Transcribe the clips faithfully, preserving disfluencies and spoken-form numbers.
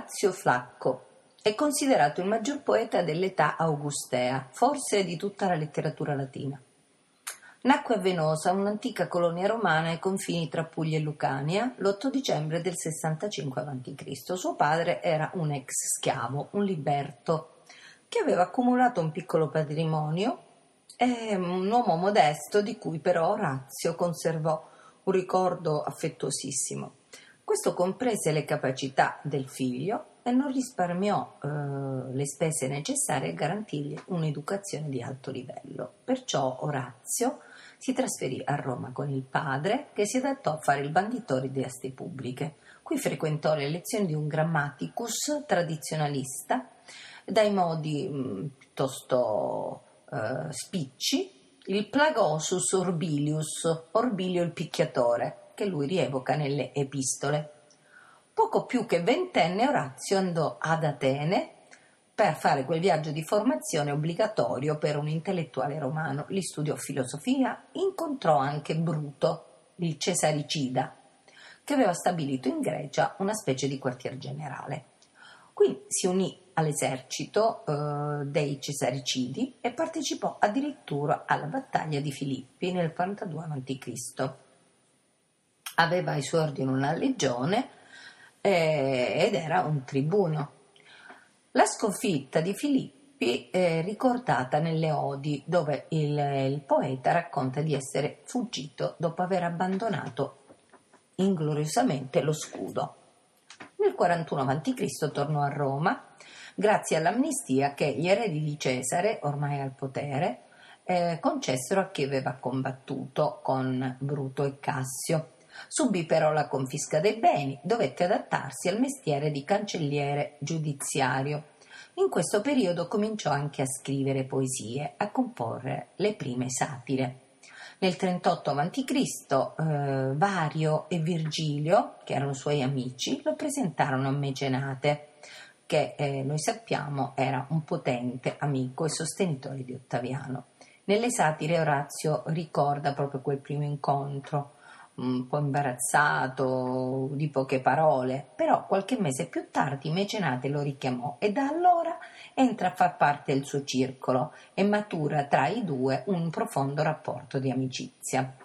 Orazio Flacco è considerato il maggior poeta dell'età augustea, forse di tutta la letteratura latina. Nacque a Venosa, un'antica colonia romana ai confini tra Puglia e Lucania, l'otto dicembre del sessantacinque avanti Cristo Suo padre era un ex schiavo, un liberto, che aveva accumulato un piccolo patrimonio e un uomo modesto di cui però Orazio conservò un ricordo affettuosissimo. Questo comprese le capacità del figlio e non risparmiò eh, le spese necessarie a garantirgli un'educazione di alto livello. Perciò Orazio si trasferì a Roma con il padre, che si adattò a fare il banditore di aste pubbliche. Qui frequentò le lezioni di un grammaticus tradizionalista, dai modi mh, piuttosto eh, spicci, il Plagosus Orbilius, Orbilio il picchiatore, che lui rievoca nelle epistole. Poco più che ventenne, Orazio andò ad Atene per fare quel viaggio di formazione obbligatorio per un intellettuale romano. Lì studiò filosofia, incontrò anche Bruto, il cesaricida, che aveva stabilito in Grecia una specie di quartier generale. Qui si unì all'esercito eh, dei cesaricidi e partecipò addirittura alla battaglia di Filippi nel quarantadue avanti Cristo Aveva ai suoi ordini una legione eh, ed era un tribuno. La sconfitta di Filippi è ricordata nelle Odi, dove il, il poeta racconta di essere fuggito dopo aver abbandonato ingloriosamente lo scudo. Nel quarantuno avanti Cristo tornò a Roma grazie all'amnistia che gli eredi di Cesare, ormai al potere, eh, concessero a chi aveva combattuto con Bruto e Cassio. Subì però la confisca dei beni, dovette adattarsi al mestiere di cancelliere giudiziario. In questo periodo cominciò anche a scrivere poesie, a comporre le prime satire. Nel trentotto avanti Cristo eh, Vario e Virgilio, che erano suoi amici, lo presentarono a Mecenate, che eh, noi sappiamo era un potente amico e sostenitore di Ottaviano. Nelle satire Orazio ricorda proprio quel primo incontro, un po' imbarazzato, di poche parole, però qualche mese più tardi Mecenate lo richiamò e da allora entra a far parte del suo circolo e matura tra i due un profondo rapporto di amicizia.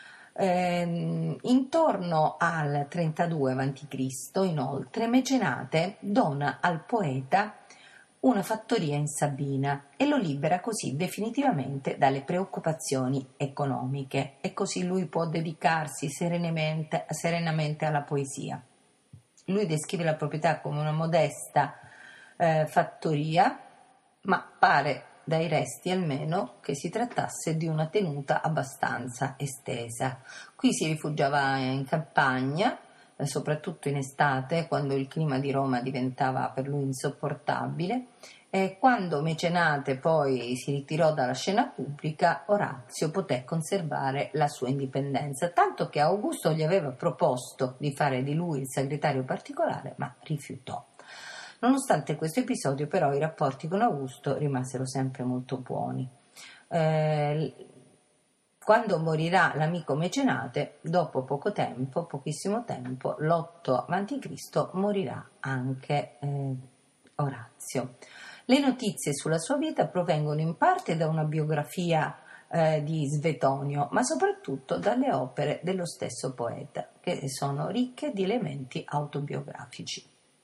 Eh, intorno al trentadue avanti Cristo inoltre, Mecenate dona al poeta una fattoria in Sabina e lo libera così definitivamente dalle preoccupazioni economiche e così lui può dedicarsi serenamente, serenamente alla poesia. Lui descrive la proprietà come una modesta eh, fattoria, ma pare dai resti almeno che si trattasse di una tenuta abbastanza estesa. Qui si rifugiava in campagna, soprattutto in estate, quando il clima di Roma diventava per lui insopportabile, e quando Mecenate poi si ritirò dalla scena pubblica, Orazio poté conservare la sua indipendenza, tanto che Augusto gli aveva proposto di fare di lui il segretario particolare, ma rifiutò. Nonostante questo episodio, però, i rapporti con Augusto rimasero sempre molto buoni. Eh, Quando morirà l'amico Mecenate, dopo poco tempo, pochissimo tempo, l'otto avanti Cristo, morirà anche eh, Orazio. Le notizie sulla sua vita provengono in parte da una biografia eh, di Svetonio, ma soprattutto dalle opere dello stesso poeta, che sono ricche di elementi autobiografici.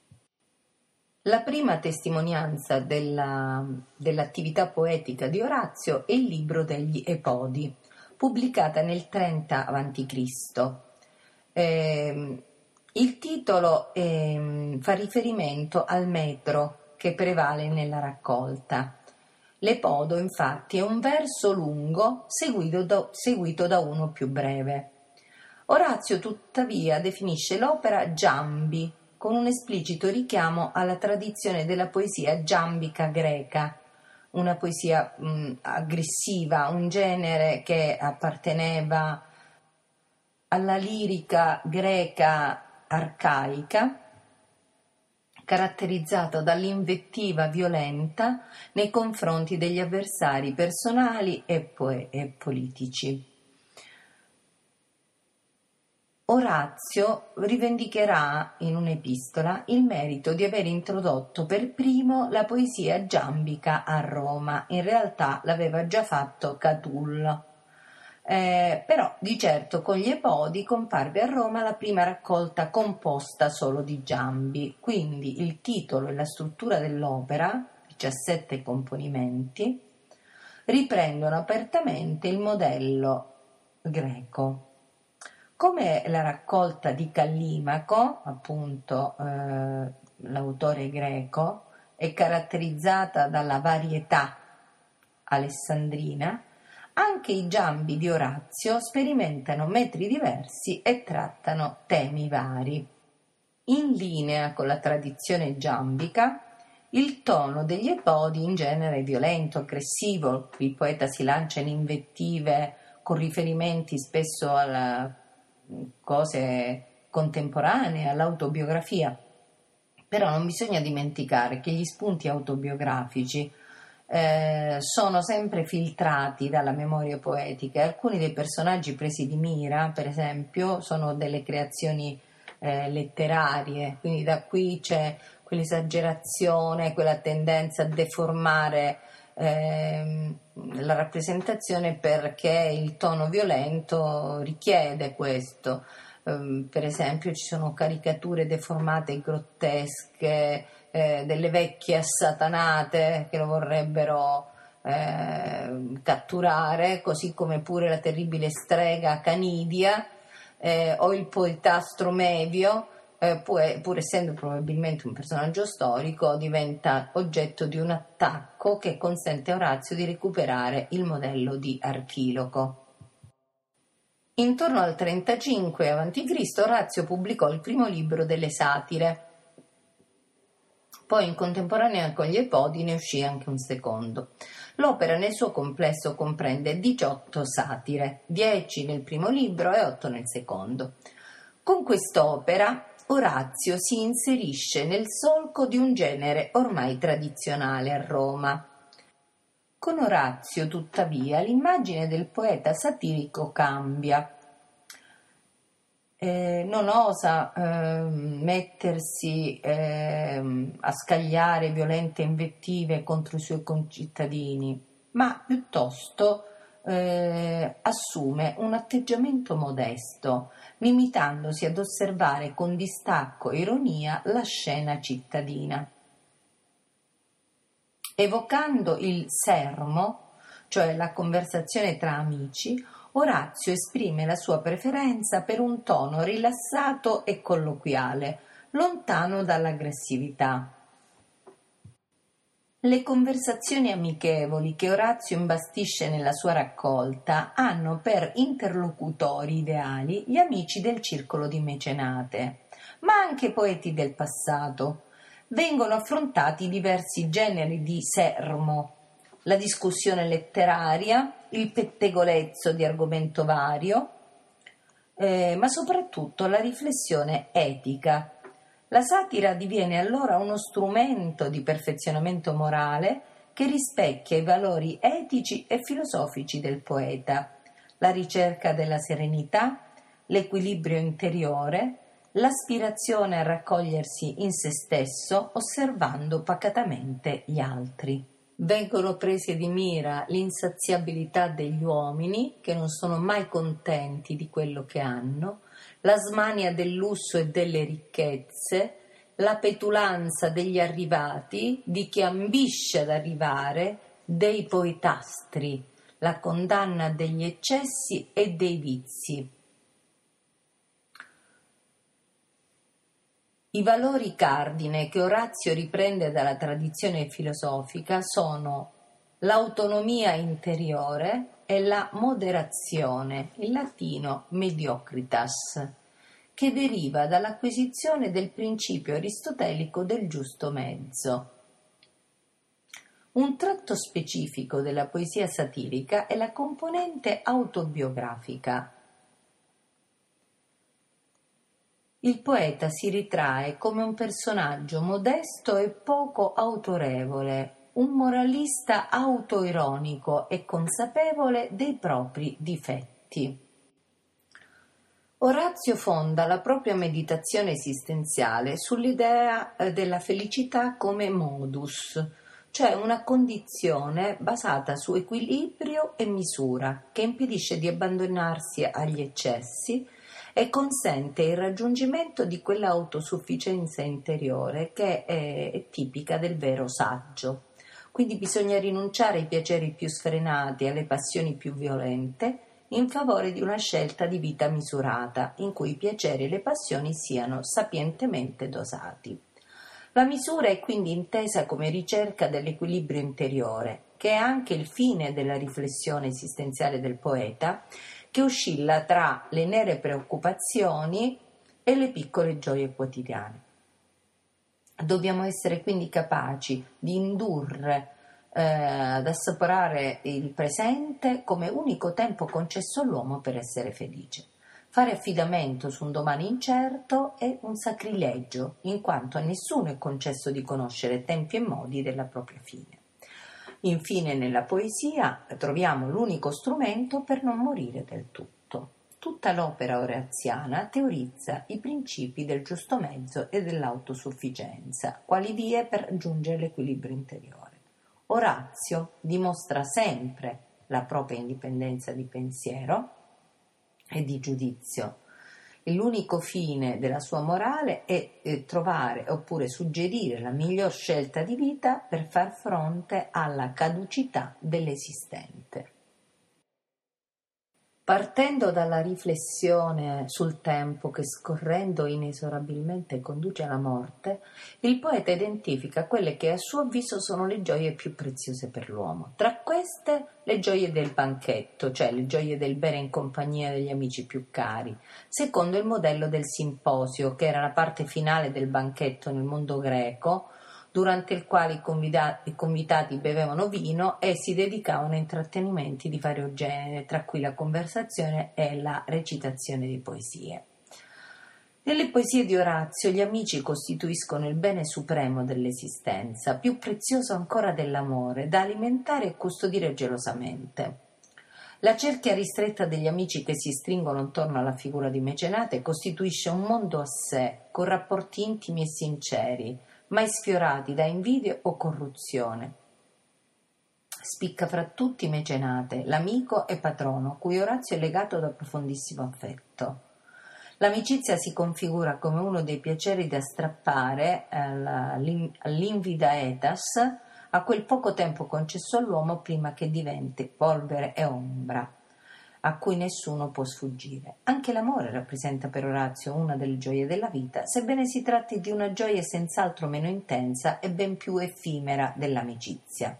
La prima testimonianza della, dell'attività poetica di Orazio è il libro degli Epodi, pubblicata nel trenta avanti Cristo Eh, il titolo eh, fa riferimento al metro che prevale nella raccolta. L'Epodo, infatti, è un verso lungo seguito da, seguito da uno più breve. Orazio, tuttavia, definisce l'opera giambi, con un esplicito richiamo alla tradizione della poesia giambica greca, una poesia mh, aggressiva, un genere che apparteneva alla lirica greca arcaica, caratterizzata dall'invettiva violenta nei confronti degli avversari personali e, po- e politici. Orazio rivendicherà in un'epistola il merito di aver introdotto per primo la poesia giambica a Roma. In realtà l'aveva già fatto Catullo. Eh, però di certo con gli Epodi comparve a Roma la prima raccolta composta solo di giambi, quindi il titolo e la struttura dell'opera, diciassette componimenti, riprendono apertamente il modello greco. Come la raccolta di Callimaco, appunto eh, l'autore greco, è caratterizzata dalla varietà alessandrina, anche i giambi di Orazio sperimentano metri diversi e trattano temi vari. In linea con la tradizione giambica, il tono degli Epodi in genere è violento, aggressivo, il poeta si lancia in invettive con riferimenti spesso a cose contemporanee, all'autobiografia. Però non bisogna dimenticare che gli spunti autobiografici Eh, sono sempre filtrati dalla memoria poetica. Alcuni dei personaggi presi di mira, per esempio, sono delle creazioni eh, letterarie, quindi da qui c'è quell'esagerazione, quella tendenza a deformare eh, la rappresentazione perché il tono violento richiede questo. Um, per esempio ci sono caricature deformate e grottesche, eh, delle vecchie assatanate che lo vorrebbero eh, catturare, così come pure la terribile strega Canidia eh, o il poetastro Mevio, eh, pur, pur essendo probabilmente un personaggio storico, diventa oggetto di un attacco che consente a Orazio di recuperare il modello di Archiloco. Intorno al trentacinque avanti Cristo Orazio pubblicò il primo libro delle satire. Poi in contemporanea con gli Epodi ne uscì anche un secondo. L'opera nel suo complesso comprende diciotto satire, dieci nel primo libro e otto nel secondo. Con quest'opera Orazio si inserisce nel solco di un genere ormai tradizionale a Roma. Con Orazio, tuttavia, l'immagine del poeta satirico cambia. Eh, non osa eh, mettersi eh, a scagliare violente invettive contro i suoi concittadini, ma piuttosto eh, assume un atteggiamento modesto, limitandosi ad osservare con distacco e ironia la scena cittadina. Evocando il sermo, cioè la conversazione tra amici, Orazio esprime la sua preferenza per un tono rilassato e colloquiale, lontano dall'aggressività. Le conversazioni amichevoli che Orazio imbastisce nella sua raccolta hanno per interlocutori ideali gli amici del circolo di Mecenate, ma anche poeti del passato. Vengono affrontati diversi generi di sermo, la discussione letteraria, il pettegolezzo di argomento vario, eh, ma soprattutto la riflessione etica. La satira diviene allora uno strumento di perfezionamento morale che rispecchia i valori etici e filosofici del poeta, la ricerca della serenità, l'equilibrio interiore, l'aspirazione a raccogliersi in se stesso osservando pacatamente gli altri. Vengono prese di mira l'insaziabilità degli uomini che non sono mai contenti di quello che hanno, la smania del lusso e delle ricchezze, la petulanza degli arrivati, di chi ambisce ad arrivare, dei poetastri, la condanna degli eccessi e dei vizi. I valori cardine che Orazio riprende dalla tradizione filosofica sono l'autonomia interiore e la moderazione, in latino mediocritas, che deriva dall'acquisizione del principio aristotelico del giusto mezzo. Un tratto specifico della poesia satirica è la componente autobiografica. Il poeta si ritrae come un personaggio modesto e poco autorevole, un moralista autoironico e consapevole dei propri difetti. Orazio fonda la propria meditazione esistenziale sull'idea eh, della felicità come modus, cioè una condizione basata su equilibrio e misura, che impedisce di abbandonarsi agli eccessi e consente il raggiungimento di quell'autosufficienza interiore che è, è tipica del vero saggio. Quindi bisogna rinunciare ai piaceri più sfrenati, alle passioni più violente, in favore di una scelta di vita misurata, in cui i piaceri e le passioni siano sapientemente dosati. La misura è quindi intesa come ricerca dell'equilibrio interiore, che è anche il fine della riflessione esistenziale del poeta, che oscilla tra le nere preoccupazioni e le piccole gioie quotidiane. Dobbiamo essere quindi capaci di indurre eh, ad assaporare il presente come unico tempo concesso all'uomo per essere felice. Fare affidamento su un domani incerto è un sacrilegio, in quanto a nessuno è concesso di conoscere tempi e modi della propria fine. Infine, nella poesia troviamo l'unico strumento per non morire del tutto. Tutta l'opera oraziana teorizza i principi del giusto mezzo e dell'autosufficienza, quali vie per raggiungere l'equilibrio interiore. Orazio dimostra sempre la propria indipendenza di pensiero e di giudizio. E l'unico fine della sua morale è eh, trovare oppure suggerire la miglior scelta di vita per far fronte alla caducità dell'esistente. Partendo dalla riflessione sul tempo che scorrendo inesorabilmente conduce alla morte, il poeta identifica quelle che a suo avviso sono le gioie più preziose per l'uomo. Tra queste le gioie del banchetto, cioè le gioie del bere in compagnia degli amici più cari, secondo il modello del simposio, che era la parte finale del banchetto nel mondo greco, durante il quale i convitati, i convitati bevevano vino e si dedicavano a intrattenimenti di vario genere, tra cui la conversazione e la recitazione di poesie. Nelle poesie di Orazio gli amici costituiscono il bene supremo dell'esistenza, più prezioso ancora dell'amore, da alimentare e custodire gelosamente. La cerchia ristretta degli amici che si stringono intorno alla figura di mecenate costituisce un mondo a sé, con rapporti intimi e sinceri, mai sfiorati da invidia o corruzione. Spicca fra tutti Mecenate, l'amico e patrono, a cui Orazio è legato da profondissimo affetto. L'amicizia si configura come uno dei piaceri da strappare all'invida etas, a quel poco tempo concesso all'uomo prima che diventi polvere e ombra, a cui nessuno può sfuggire. Anche l'amore rappresenta per Orazio una delle gioie della vita, sebbene si tratti di una gioia senz'altro meno intensa e ben più effimera dell'amicizia.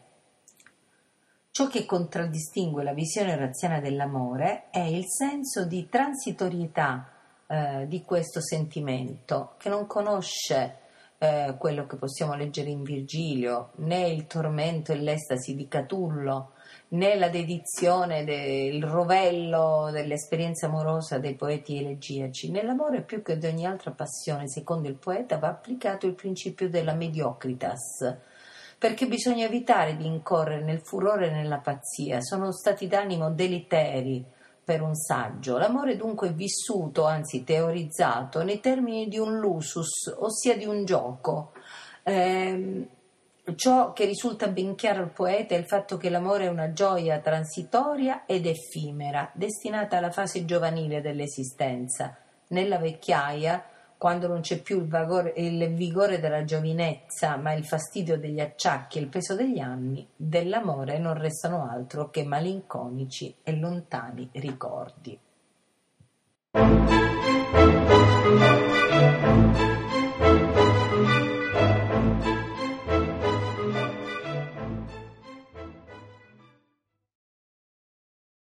Ciò che contraddistingue la visione oraziana dell'amore è il senso di transitorietà eh, di questo sentimento, che non conosce eh, quello che possiamo leggere in Virgilio, né il tormento e l'estasi di Catullo, né la dedizione del rovello dell'esperienza amorosa dei poeti elegiaci. Nell'amore, più che di ogni altra passione, secondo il poeta, va applicato il principio della mediocritas, perché bisogna evitare di incorrere nel furore e nella pazzia. Sono stati d'animo deleteri per un saggio. L'amore dunque è vissuto, anzi teorizzato, nei termini di un lusus, ossia di un gioco. Ehm, Ciò che risulta ben chiaro al poeta è il fatto che l'amore è una gioia transitoria ed effimera, destinata alla fase giovanile dell'esistenza. Nella vecchiaia, quando non c'è più il, vagore, il vigore della giovinezza, ma il fastidio degli acciacchi e il peso degli anni, dell'amore non restano altro che malinconici e lontani ricordi.